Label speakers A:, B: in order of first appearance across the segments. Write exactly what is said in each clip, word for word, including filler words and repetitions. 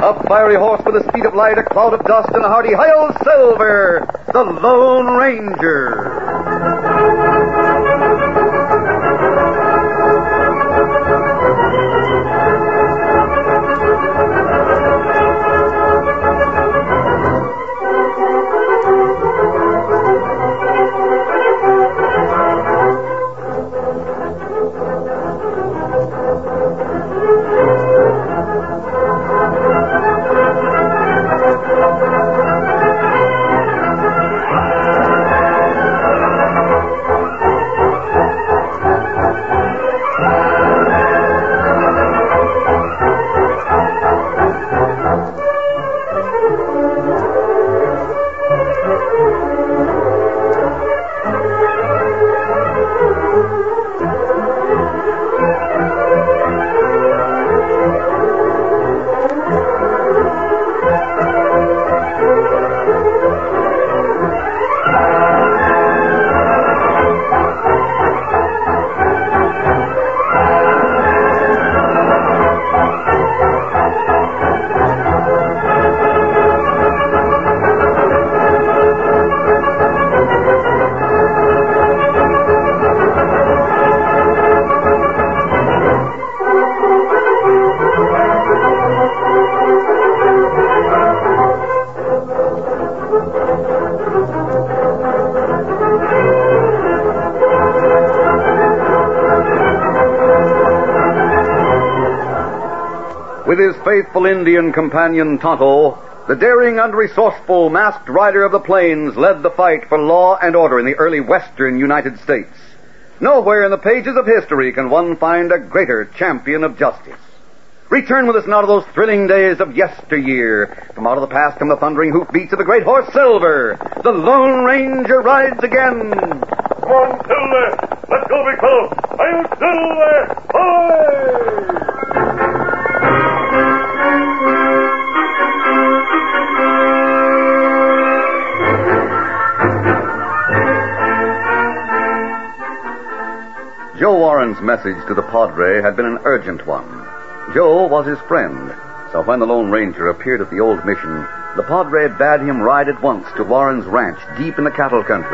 A: A fiery horse with the speed of light, a cloud of dust, and a hearty "Hi-yo, Silver!" The Lone Ranger. With his faithful Indian companion Tonto, the daring and resourceful masked rider of the plains led the fight for law and order in the early western United States. Nowhere in the pages of history can one find a greater champion of justice. Return with us now to those thrilling days of yesteryear. From out of the past come the thundering hoofbeats of the great horse Silver. The Lone Ranger rides again.
B: Come on, Silver! Let's go, big fellow! I'm Silver! Hoy!
A: Joe Warren's message to the Padre had been an urgent one. Joe was his friend, so when the Lone Ranger appeared at the old mission, the Padre bade him ride at once to Warren's ranch deep in the cattle country.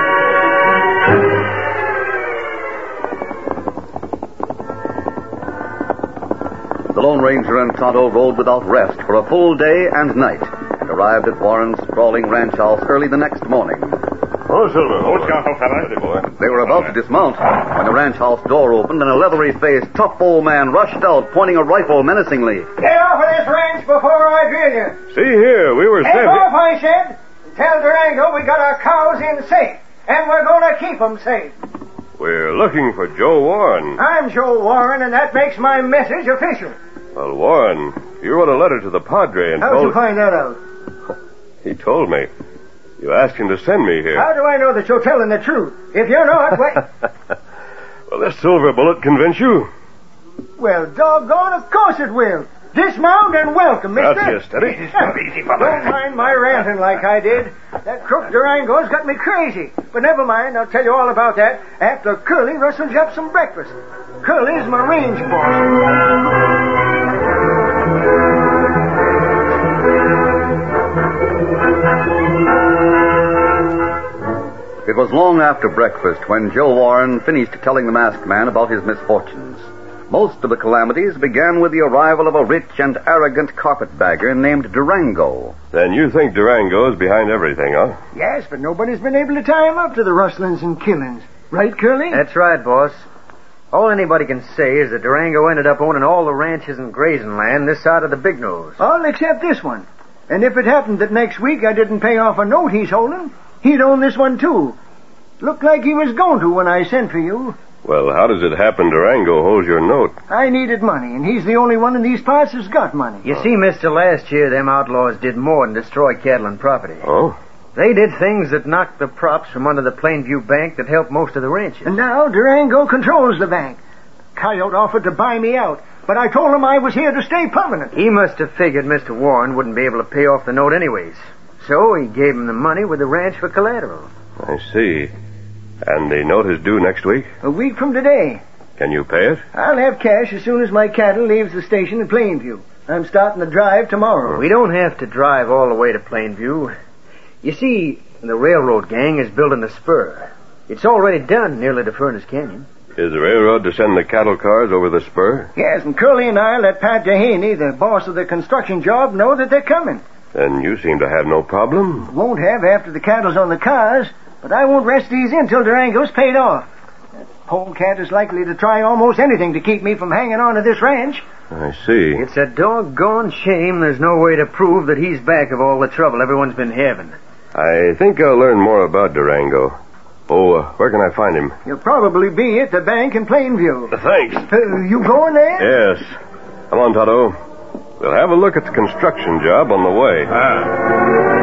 A: The Lone Ranger and Tonto rode without rest for a full day and night, and arrived at Warren's sprawling ranch house early the next morning.
B: Oh, Silver.
C: Oh, Scout, fella.
B: boy.
A: They were about to dismount when the ranch house door opened and a leathery-faced, tough old man rushed out, pointing a rifle menacingly.
D: Get off of this ranch before I drill you.
B: See here, we were
D: Get
B: sent...
D: off, I said. Tell Durango we got our cows in safe, and we're going to keep them safe.
B: We're looking for Joe Warren.
D: I'm Joe Warren, and that makes my message official.
B: Well, Warren, you wrote a letter to the Padre and
D: How'd
B: told...
D: you find that out?
B: He told me. You asked him to send me here.
D: How do I know that you're telling the truth? If you're not, well...
B: Well, this silver bullet convince you?
D: Well, doggone, of course it will. Dismount and welcome, mister.
B: That's here, steady.
C: Easy, fella.
D: Don't mind my ranting like I did. That crook Durango's got me crazy. But never mind, I'll tell you all about that after Curly rustles you up some breakfast. Curly's my range boss.
A: It was long after breakfast when Joe Warren finished telling the masked man about his misfortunes. Most of the calamities began with the arrival of a rich and arrogant carpetbagger named Durango.
B: Then you think Durango's behind everything, huh?
D: Yes, but nobody's been able to tie him up to the rustlings and killings. Right, Curly?
E: That's right, boss. All anybody can say is that Durango ended up owning all the ranches and grazing land this side of the Big Nose.
D: All except this one. And if it happened that next week I didn't pay off a note he's holding, he'd own this one, too. Looked like he was going to when I sent for you.
B: Well, how does it happen Durango holds your note?
D: I needed money, and he's the only one in these parts that's got money.
E: You see, mister, last year them outlaws did more than destroy cattle and property.
B: Oh?
E: They did things that knocked the props from under the Plainview Bank that helped most of the ranches.
D: And now Durango controls the bank. Coyote offered to buy me out, but I told him I was here to stay permanent.
E: He must have figured Mister Warren wouldn't be able to pay off the note anyways. So he gave him the money with the ranch for collateral.
B: I see. And the note is due next week?
D: A week from today.
B: Can you pay it?
D: I'll have cash as soon as my cattle leaves the station at Plainview. I'm starting the drive tomorrow.
E: We don't have to drive all the way to Plainview. You see, the railroad gang is building the spur. It's already done nearly to Furnace Canyon.
C: Is the railroad to send the cattle cars over the spur?
D: Yes, and Curly and I let Pat Dehaney, the boss of the construction job, know that they're coming.
C: Then you seem to have no problem.
D: Won't have after the cattle's on the cars, but I won't rest easy until Durango's paid off. That polecat is likely to try almost anything to keep me from hanging on to this ranch.
C: I see.
E: It's a doggone shame there's no way to prove that he's back of all the trouble everyone's been having.
C: I think I'll learn more about Durango. Oh, uh, where can I find him?
D: He'll probably be at the bank in Plainview.
C: Thanks.
D: Uh, you going there?
C: Yes. Come on, Tonto. We'll have a look at the construction job on the way.
B: Ah.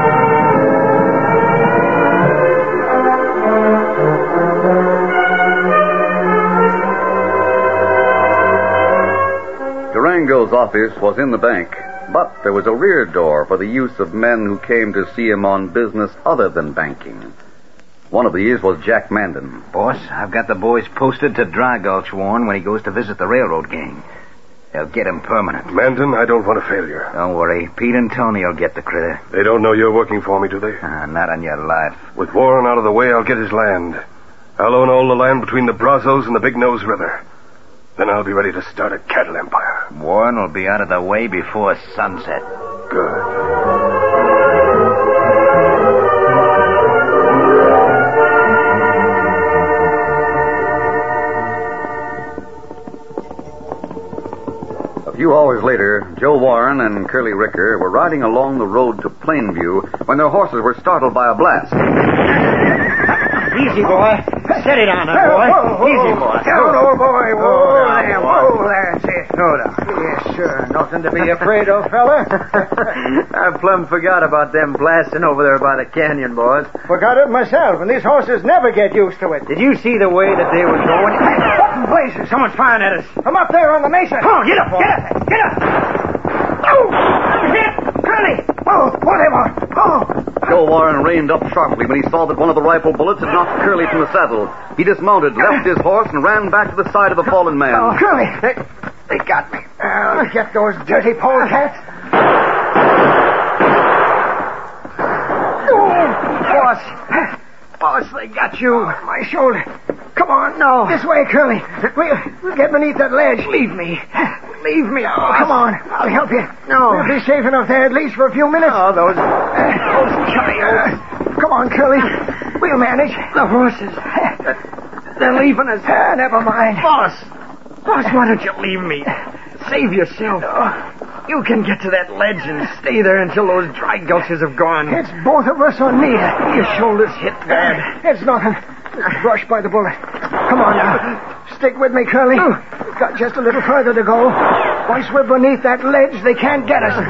A: Durango's office was in the bank, but there was a rear door for the use of men who came to see him on business other than banking. One of these was Jack Mandan.
F: Boss, I've got the boys posted to Dry Gulch Warren when he goes to visit the railroad gang. They'll get him permanent.
B: Mandan, I don't want a failure.
F: Don't worry. Pete and Tony will get the critter.
B: They don't know you're working for me, do they?
F: Ah, not on your life.
B: With Warren out of the way, I'll get his land. I'll own all the land between the Brazos and the Big Nose River. Then I'll be ready to start a cattle empire.
F: Warren will be out of the way before sunset.
B: Good.
A: A few hours later, Joe Warren and Curly Ricker were riding along the road to Plainview when their horses were startled by a blast.
E: Easy, boy. Steady down there, boy.
D: Whoa, whoa,
E: Easy, boy.
D: Down, old boy. Whoa,
E: Whoa, down,
D: there,
E: boy.
D: whoa, that's it.
E: Hold on.
D: Yes, sir. Nothing to be afraid of, fella.
E: I plumb forgot about them blasting over there by the canyon, boys.
D: Forgot it myself, and these horses never get used to it.
E: Did you see the way that they were going?
D: What in blazes?
E: Someone's firing at us.
D: I'm up there on the mesa.
E: Come on, get up, boy.
D: Get up, get up. Oh, I'm hit. Curly. Oh, whatever. Oh.
A: Joe Warren reined up sharply when he saw that one of the rifle bullets had knocked Curly from the saddle. He dismounted, left his horse, and ran back to the side of the fallen man.
D: Oh, Curly. They, they got me. I'll get those dirty polecats. Oh, boss. Boss, they got you. My shoulder. Come on. No. This way, Curly. We'll, we'll get beneath that ledge. Leave me. Leave me. Oh, come on. I'll help you. No. We'll be safe enough there at least for a few minutes.
E: Oh, those...
D: Uh, those coyotes. Come on, Curly. We'll manage.
E: The horses. They're leaving us.
D: Uh, never mind.
E: Boss. Boss, why don't you leave me? Save yourself. You can get to that ledge and stay there until those dry gulches have gone.
D: It's both of us on me.
E: Your shoulder's hit bad.
D: It's nothing. Just brushed by the bullet. Come on now. Stick with me, Curly. We've got just a little further to go. Once we're beneath that ledge, they can't get us.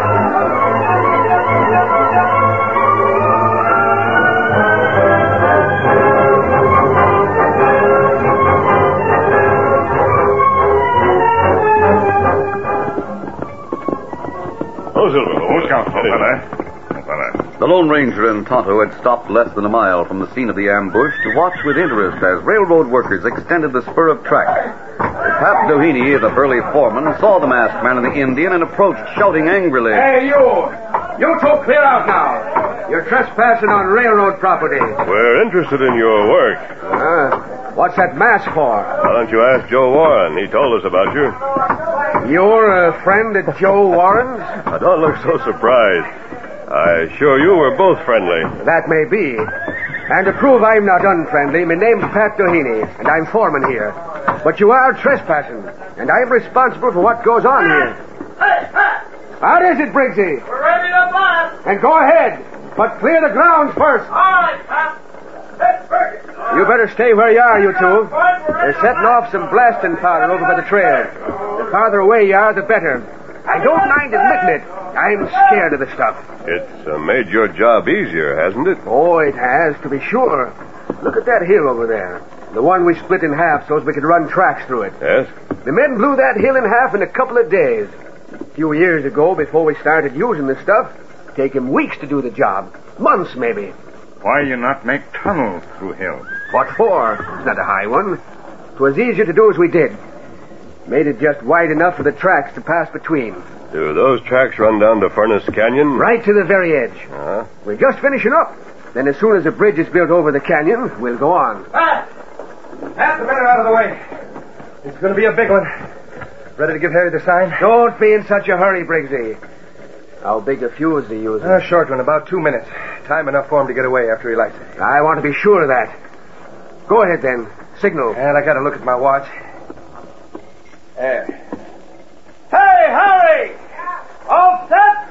B: Oh, Silver. Watch out, fella. Fella.
A: The Lone Ranger and Tonto had stopped less than a mile from the scene of the ambush to watch with interest as railroad workers extended the spur of track. Pap Doheny, the burly foreman, saw the masked man and the Indian and approached, shouting angrily.
G: Hey, you! You two clear out now. You're trespassing on railroad property.
C: We're interested in your work.
G: Uh, what's that mask for?
C: Why don't you ask Joe Warren? He told us about you.
G: You're a friend of Joe Warren's?
C: I don't look so surprised. I assure you we're both friendly.
G: That may be. And to prove I'm not unfriendly, my name's Pat Doheny, and I'm foreman here. But you are trespassing, and I'm responsible for what goes on here.
H: Hey, Pat!
G: How is it, Briggsy?
H: We're ready to blast!
G: And go ahead, but clear the grounds first.
H: All right, Pat. Let's break it.
G: You better stay where you are, you two.
H: Fine, we're ready
G: They're setting off some blasting powder over by the trail. The farther away you are, the better. I don't mind admitting it. I'm scared of the stuff.
C: It's uh, made your job easier, hasn't it?
G: Oh, it has, to be sure. Look at that hill over there. The one we split in half so as we could run tracks through it.
C: Yes?
G: The men blew that hill in half in a couple of days. A few years ago, before we started using the stuff, it'd take him weeks to do the job. Months, maybe.
B: Why you not make tunnels through hill?
G: What for? It's not a high one. It was easier to do as we did. Made it just wide enough for the tracks to pass between.
C: Do those tracks run down to Furnace Canyon?
G: Right to the very edge.
C: Uh-huh.
G: We're just finishing up. Then as soon as the bridge is built over the canyon, we'll go on.
B: Pat! Pat, the men are out of the way. It's going to be a big one. Ready to give Harry the sign?
G: Don't be in such a hurry, Briggsy. How big a fuse are you using?
B: A short one, about two minutes. Time enough for him to get away after he lights it.
G: I want to be sure of that. Go ahead, then. Signal.
B: And I got to look at my watch. There. Hey, Harry! All set?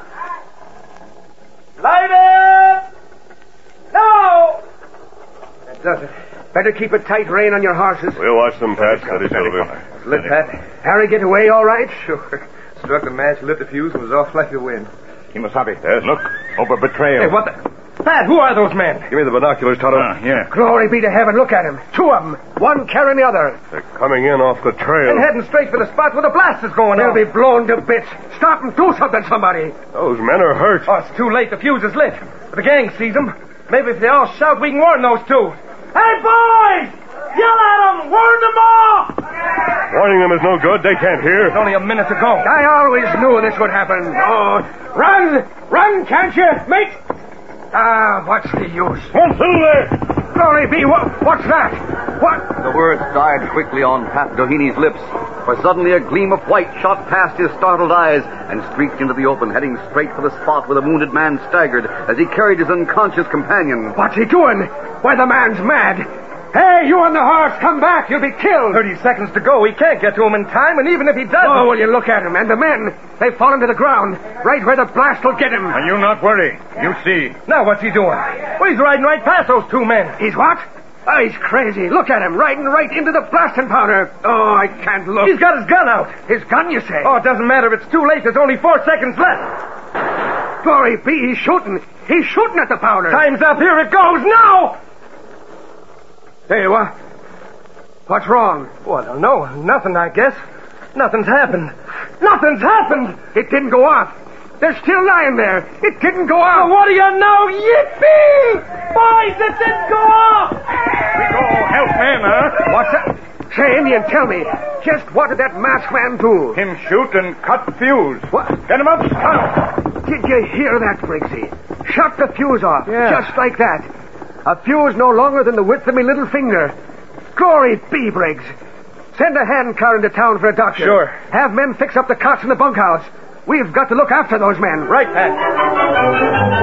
B: Light it! Now! That does it.
G: Better keep a tight rein on your horses.
C: We'll watch them, Pat. Steady, Silver.
B: Lit, Pat.
G: Harry, get away all right?
B: Sure. Struck the match, lit the fuse, and was off like the wind.
F: Kimosabe.
C: Yes?
F: Look, over betrayal.
B: Hey, what the... Pat, who are those men?
C: Give me the binoculars, Tonto.
F: Ah, yeah.
G: Glory be to heaven. Look at him. Two of them. One carrying the other.
C: They're coming in off the trail.
B: And heading straight for the spot where the blast is going
G: They'll
B: on.
G: be blown to bits. Stop and do something, somebody.
C: Those men are hurt.
B: Oh, it's too late. The fuse is lit. The gang sees them. Maybe if they all shout, we can warn those two. Hey, boys! Yell at them! Warn them off!
C: Warning them is no good. They can't hear.
B: It's only a minute to go.
G: I always knew this would happen. Oh, run! Run, can't you? Make... Ah, what's the use?
C: One Silver!
G: Glory be, what, what's that? What?
A: The words died quickly on Pat Doheny's lips, for suddenly a gleam of white shot past his startled eyes and streaked into the open, heading straight for the spot where the wounded man staggered as he carried his unconscious companion.
G: What's he doing? Why, the man's mad. Hey, you on the horse, come back. You'll be killed.
B: Thirty seconds to go. He can't get to him in time, and even if he does...
G: Oh, will you look at him? And the men, they've fallen to the ground, right where the blast will get him.
F: And you not worry. You see.
B: Now what's he doing? Well, he's riding right past those two men.
G: He's what? Oh, he's crazy. Look at him, riding right into the blasting powder. Oh, I can't look.
B: He's got his gun out.
G: His gun, you say?
B: Oh, it doesn't matter. It's too late. There's only four seconds left.
G: Glory be, he's shooting. He's shooting at the powder.
B: Time's up. Here it goes. Now!
G: Hey, what? What's wrong?
B: Well, no, nothing, I guess. Nothing's happened. Nothing's happened!
G: It didn't go off. They're still lying there. It didn't go off.
B: Well, what do you know? Yippee! Boys, it didn't go off!
F: We go help men, huh?
G: What's that? Say, Indian, tell me. Just what did that masked man do?
F: Him shoot and cut fuse.
G: What?
F: Get him up, now.
G: Did you hear that, Briggsy? Shut the fuse off.
B: Yeah.
G: Just like that. A fuse no longer than the width of my little finger. Glory be, Briggs. Send a hand car into town for a doctor.
B: Sure.
G: Have men fix up the cots in the bunkhouse. We've got to look after those men.
B: Right, Pat.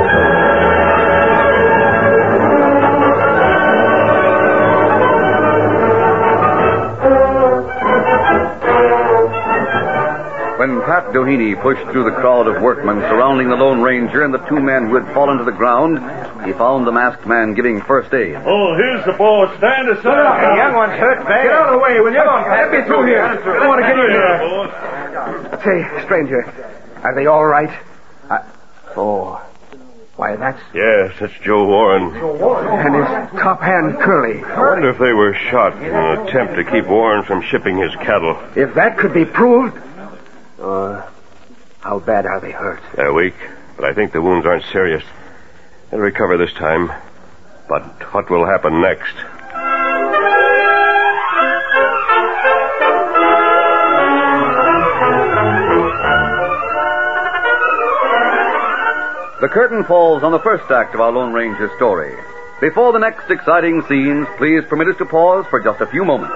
A: When Pat Doheny pushed through the crowd of workmen surrounding the Lone Ranger and the two men who had fallen to the ground, he found the masked man giving first aid.
H: Oh, here's the boss. Stand aside.
B: The young one's hurt bad.
G: Get out of the way, will you?
B: Come on, Pat.
G: Let me through here. I want to get in here.
H: Boss.
G: Say, stranger, are they all right? I... Oh, why, that's...
C: Yes, that's Joe Warren.
G: And his top hand, Curly.
C: I wonder if they were shot in an attempt to keep Warren from shipping his cattle.
G: If that could be proved... Uh, how bad are they hurt?
C: They're weak, but I think the wounds aren't serious. They'll recover this time. But what will happen next?
A: The curtain falls on the first act of our Lone Ranger story. Before the next exciting scenes, please permit us to pause for just a few moments.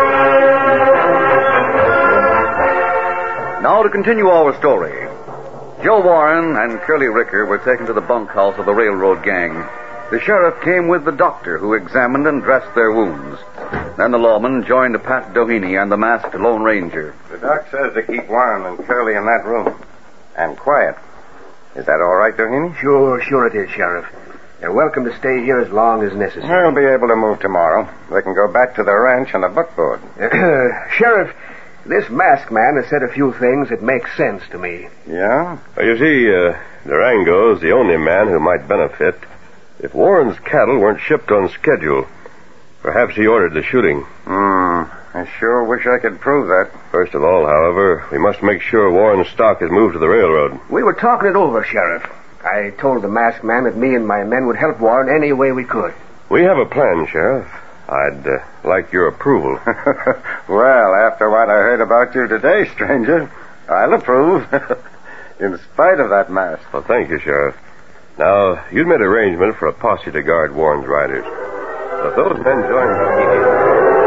A: Now to continue our story. Joe Warren and Curly Ricker were taken to the bunkhouse of the railroad gang. The sheriff came with the doctor, who examined and dressed their wounds. Then the lawman joined Pat Doheny and the masked Lone Ranger.
I: The doc says to keep Warren and Curly in that room. And quiet. Is that all right, Doheny?
G: Sure, sure it is, Sheriff. They're welcome to stay here as long as necessary.
I: They'll be able to move tomorrow. They can go back to the ranch on the buckboard.
G: Sheriff, this masked man has said a few things that make sense to me.
I: Yeah?
C: Well, you see, uh, Durango's the only man who might benefit if Warren's cattle weren't shipped on schedule. Perhaps he ordered the shooting.
I: Hmm. I sure wish I could prove that.
C: First of all, however, we must make sure Warren's stock is moved to the railroad.
G: We were talking it over, Sheriff. I told the masked man that me and my men would help Warren any way we could.
C: We have a plan, Sheriff. I'd uh, like your approval.
I: Well, after what I heard about you today, stranger, I'll approve. In spite of that mask.
C: Well, thank you, Sheriff. Now, you'd made arrangement for a posse to guard Warren's riders. But those men joined the...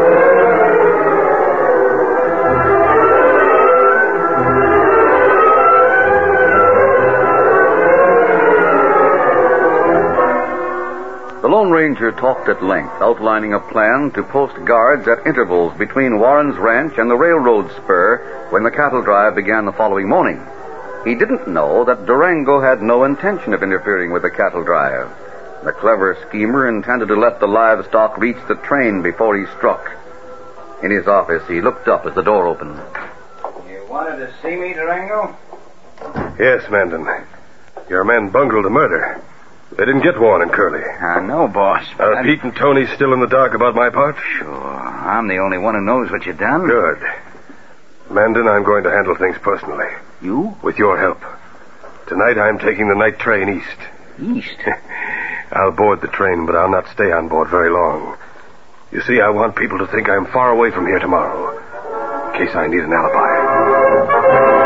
A: The Lone Ranger talked at length, outlining a plan to post guards at intervals between Warren's ranch and the railroad spur when the cattle drive began the following morning. He didn't know that Durango had no intention of interfering with the cattle drive. The clever schemer intended to let the livestock reach the train before he struck. In his office, he looked up as the door opened.
F: You wanted to see me, Durango?
C: Yes, Mandan. Your men bungled a murder. They didn't get Warren and Curly.
F: I know, boss. But
C: Are Pete and Tony still in the dark about my part?
F: Sure. I'm the only one who knows what you've done.
C: Good. Mandan, I'm going to handle things personally.
F: You?
C: With your help. Tonight I'm taking the night train east.
F: East?
C: I'll board the train, but I'll not stay on board very long. You see, I want people to think I'm far away from here tomorrow, in case I need an alibi.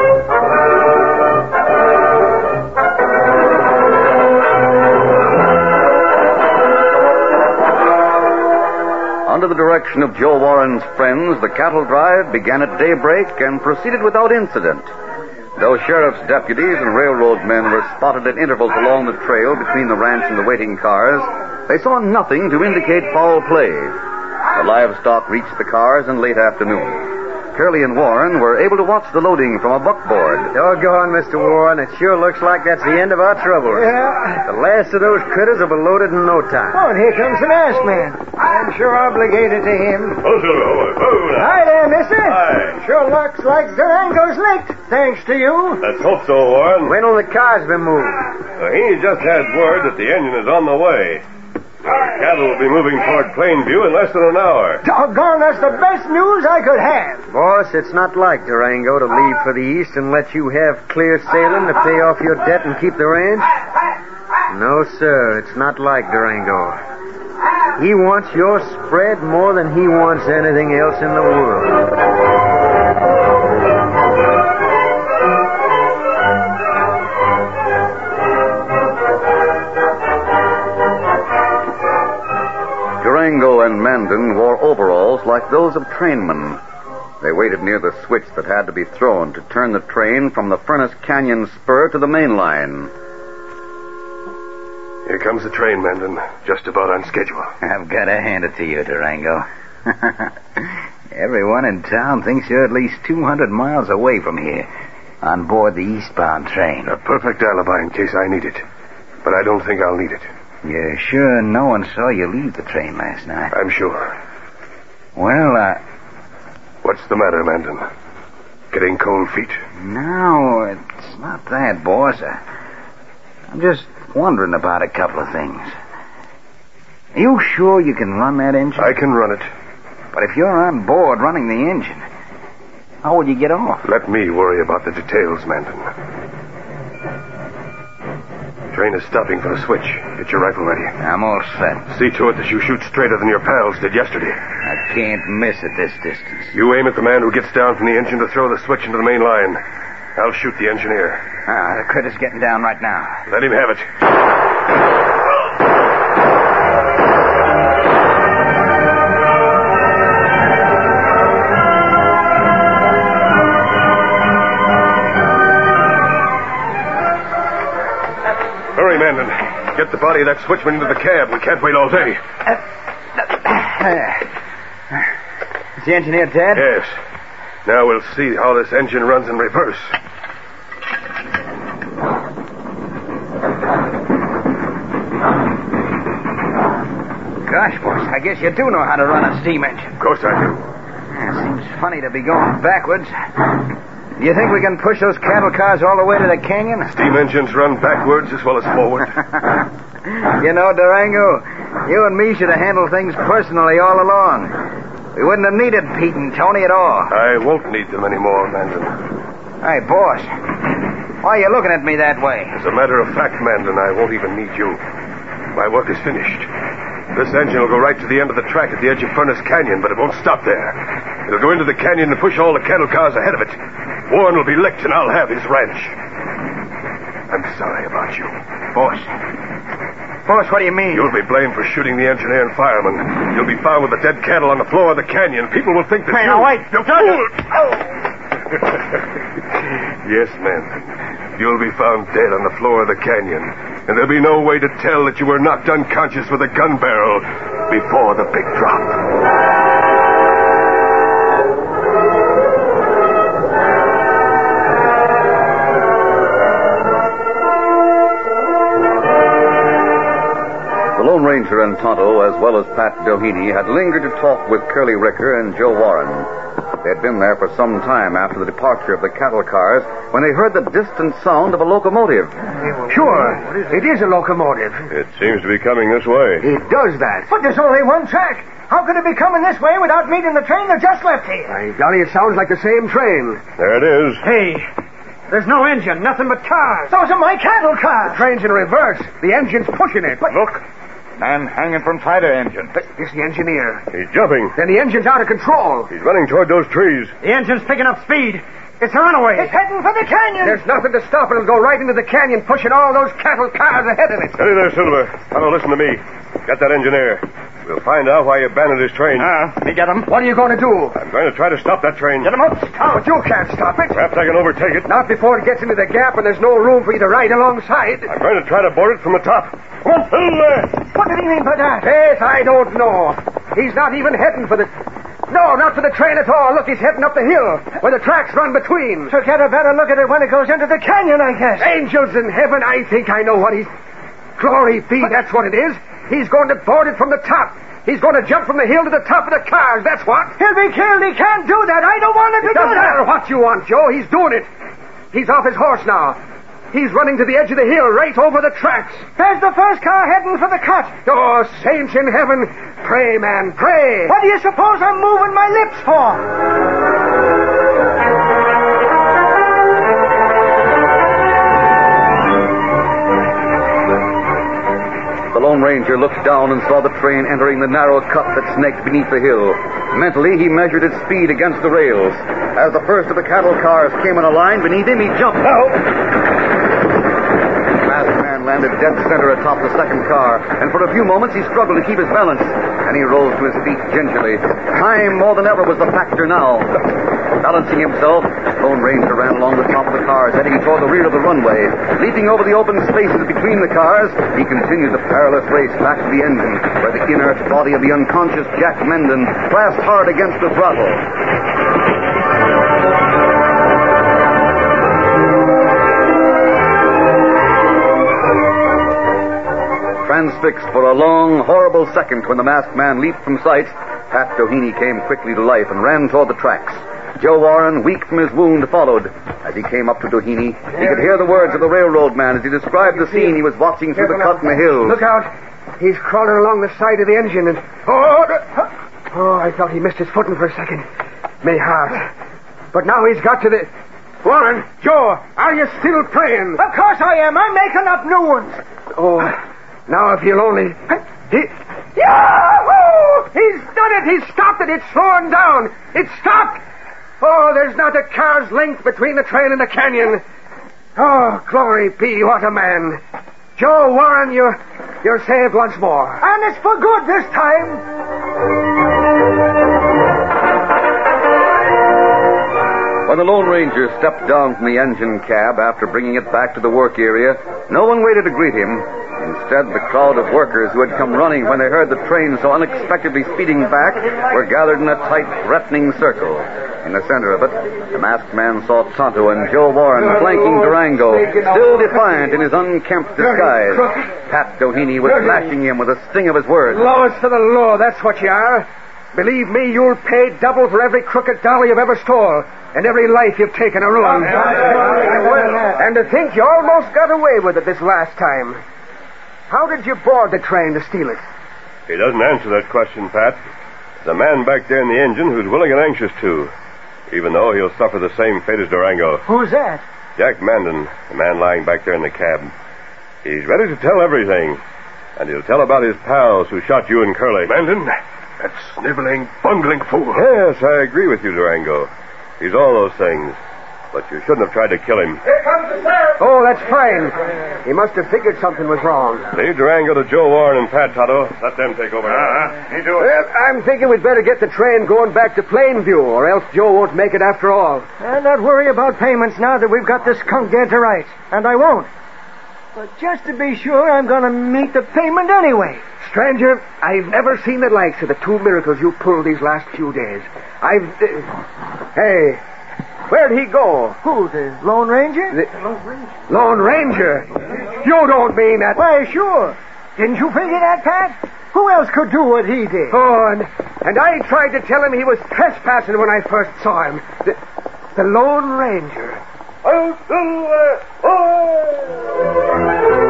A: Under the direction of Joe Warren's friends, the cattle drive began at daybreak and proceeded without incident. Though sheriff's deputies and railroad men were spotted at intervals along the trail between the ranch and the waiting cars, they saw nothing to indicate foul play. The livestock reached the cars in late afternoon. Curly and Warren were able to watch the loading from a buckboard.
E: Doggone, Mister Warren, it sure looks like that's the end of our troubles.
D: Yeah.
E: The last of those critters will be loaded in no time.
D: Oh, and here comes the masked man. I'm sure obligated to him. Hi there, mister.
C: Hi.
D: Sure looks like Durango's licked, thanks to you.
C: Let's hope so, Warren.
E: When will the cars be moved?
C: Uh, he just had word that the engine is on the way. The cattle will be moving toward Plainview in less than an hour.
D: Doggone, that's the best news I could have.
E: Boss, it's not like Durango to leave for the east and let you have clear sailing to pay off your debt and keep the ranch. No, sir, it's not like Durango. He wants your spread more than he wants anything else in the world.
A: Durango and Mandan wore overalls like those of trainmen. They waited near the switch that had to be thrown to turn the train from the Furnace Canyon spur to the main line.
C: Here comes the train, Mandan. Just about on schedule.
F: I've got to hand it to you, Durango. Everyone in town thinks you're at least two hundred miles away from here, on board the eastbound train.
C: A perfect alibi in case I need it. But I don't think I'll need it.
F: You're sure no one saw you leave the train last night?
C: I'm sure.
F: Well, uh...
C: What's the matter, Mandan? Getting cold feet?
F: No, it's not that, boss. Uh, I'm just wondering about a couple of things. Are you sure you can run that engine?
C: I can run it.
F: But if you're on board running the engine, how will you get off?
C: Let me worry about the details, Mandan. Train is stopping for the switch. Get your rifle ready.
F: I'm all set.
C: See to it that you shoot straighter than your pals did yesterday.
F: I can't miss at this distance.
C: You aim at the man who gets down from the engine to throw the switch into the main line. I'll shoot the engineer.
F: Ah, the critter's getting down right now.
C: Let him have it. Get the body of that switchman into the cab. We can't wait all day.
E: Is the engineer dead?
C: Yes. Now we'll see how this engine runs in reverse.
F: Gosh, boss, I guess you do know how to run a steam engine.
C: Of course I do.
F: Yeah, seems funny to be going backwards. Do you think we can push those cattle cars all the way to the canyon?
C: Steam engines run backwards as well as forward.
F: You know, Durango, you and me should have handled things personally all along. We wouldn't have needed Pete and Tony at all.
C: I won't need them anymore, Mandan.
F: Hey, boss, why are you looking at me that way?
C: As a matter of fact, Mandan, I won't even need you. My work is finished. This engine will go right to the end of the track at the edge of Furnace Canyon, but it won't stop there. It'll go into the canyon and push all the cattle cars ahead of it. Warren will be licked, and I'll have his ranch. I'm sorry about you.
F: Boss. Boss, what do you mean?
C: You'll be blamed for shooting the engineer and fireman. You'll be found with the dead cattle on the floor of the canyon. People will think that
F: hey,
C: you...
F: now, wait.
C: You fool! Yes, man. You'll be found dead on the floor of the canyon. And there'll be no way to tell that you were knocked unconscious with a gun barrel before the big drop.
A: The Lone Ranger and Tonto, as well as Pat Doheny, had lingered to talk with Curly Ricker and Joe Warren. They had been there for some time after the departure of the cattle cars when they heard the distant sound of a locomotive.
G: Sure, it is a locomotive.
C: It seems to be coming this way.
G: It does that.
D: But there's only one track. How could it be coming this way without meeting the train that just left here?
G: By golly, it sounds like the same train.
C: There it is.
B: Hey, there's no engine, nothing but cars.
D: Those are my cattle cars.
G: The train's in reverse. The engine's pushing it. But
F: Look, man hanging from fighter engine.
G: it's the engineer.
C: He's jumping.
G: Then the engine's out of control.
C: He's running toward those trees.
B: The engine's picking up speed. It's a runaway.
D: It's heading for the canyon.
G: There's nothing to stop it. It'll go right into the canyon, pushing all those cattle cars ahead of it.
C: Steady there, Silver. Tonto, listen to me. Get that engineer. We'll find out why he abandoned his train.
B: Ah, me get him.
G: What are you going to do?
C: I'm going to try to stop that train.
B: Get him up.
G: Oh, but you can't stop it.
C: Perhaps I can overtake it.
G: Not before it gets into the gap and there's no room for you to ride alongside.
C: I'm going to try to board it from the top. Come on, Silver!
D: What did he mean by that?
G: Faith, I don't know. He's not even heading for the... No, not for the train at all. Look, he's heading up the hill where the tracks run between.
D: So get a better look at it when it goes into the canyon, I guess.
G: Angels in heaven, I think I know what he's... Glory be, that's what it is. He's going to board it from the top. He's going to jump from the hill to the top of the cars, that's what.
D: He'll be killed. He can't do that. I don't want him to
G: It
D: do
G: doesn't
D: that.
G: matter what you want, Joe. He's doing it. He's off his horse now. He's running to the edge of the hill, right over the tracks.
D: There's the first car heading for the cut.
G: Oh, saints in heaven, pray, man, pray.
D: What do you suppose I'm moving my lips for?
A: The Lone Ranger looked down and saw the train entering the narrow cut that snaked beneath the hill. Mentally, he measured its speed against the rails. As the first of the cattle cars came in a line beneath him, he jumped out. The masked man landed dead center atop the second car, and for a few moments he struggled to keep his balance. Then he rose to his feet gingerly. Time more than ever was the factor now. Balancing himself, Lone Ranger ran along the top of the cars, heading toward the rear of the runway. Leaping over the open spaces between the cars, he continued the perilous race back to the engine, where the inert body of the unconscious Jack Menden pressed hard against the throttle. Transfixed for a long, horrible second when the masked man leaped from sight, Pat Doheny came quickly to life and ran toward the tracks. Joe Warren, weak from his wound, followed. As he came up to Doheny, he could hear the words of the railroad man as he described the scene he was watching through the cut in the hills.
G: Look out. He's crawling along the side of the engine and... Oh, oh, I thought he missed his footing for a second. Me heart. But now he's got to the... Warren, Joe, are you still praying?
D: Of course I am. I'm making up new ones.
G: Oh, now if he'll only... He... Yahoo! He's done it. He's stopped it. It's slowing down. It's stopped. Oh, there's not a car's length between the train and the canyon. Oh, glory be, what a man. Joe Warren, you're, you're saved once more.
D: And it's for good this time.
A: When the Lone Ranger stepped down from the engine cab after bringing it back to the work area, no one waited to greet him. Instead, the crowd of workers who had come running when they heard the train so unexpectedly speeding back were gathered in a tight, threatening circle. In the center of it, the masked man saw Tonto and Joe Warren flanking Durango, still defiant in his unkempt disguise. Pat Doheny was lashing him with the sting of his words.
G: Lowest to the law, that's what you are. Believe me, you'll pay double for every crooked dollar you've ever stole, and every life you've taken a ruin. And to think you almost got away with it this last time. How did you board the train to steal it?
C: He doesn't answer that question, Pat. There's a man back there in the engine who's willing and anxious to, even though he'll suffer the same fate as Durango.
D: Who's that?
C: Jack Mandan, the man lying back there in the cab. He's ready to tell everything, and he'll tell about his pals who shot you and Curly.
I: Mandan? That sniveling, bungling fool.
C: Yes, I agree with you, Durango. He's all those things. But you shouldn't have tried to kill him.
G: Here comes the sheriff. Oh, that's fine. He must have figured something was wrong.
C: Leave Durango to Joe Warren and Pat, Tonto. Let them take over.
I: Uh-huh. You do it.
G: Well, I'm thinking we'd better get the train going back to Plainview, or else Joe won't make it after all.
D: And not worry about payments now that we've got this skunk dead to rights. And I won't. But just to be sure, I'm going to meet the payment anyway.
G: Stranger, I've never seen the likes of the two miracles you pulled these last few days. I've... Uh... Hey, where'd he go?
D: Who, the Lone Ranger?
G: The Lone Ranger? Lone Ranger? You don't mean that...
D: Why, sure. Didn't you figure that, Pat? Who else could do what he did?
G: Oh, and, and I tried to tell him he was trespassing when I first saw him. The, the Lone Ranger. Oh, oh, oh.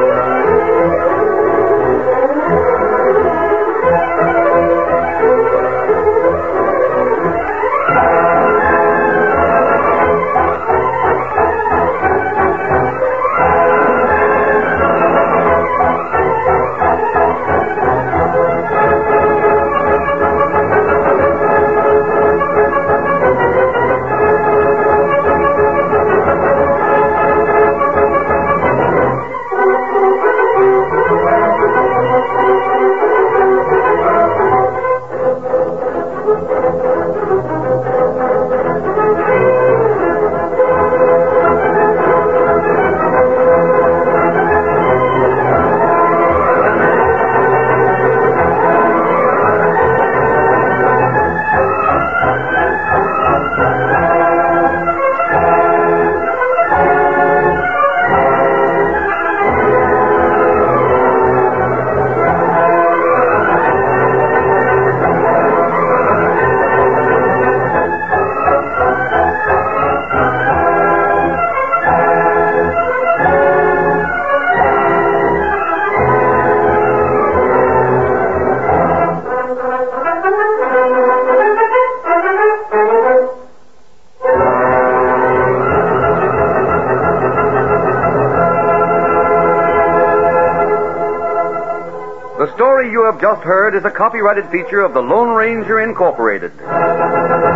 A: The story you have just heard is a copyrighted feature of the Lone Ranger Incorporated.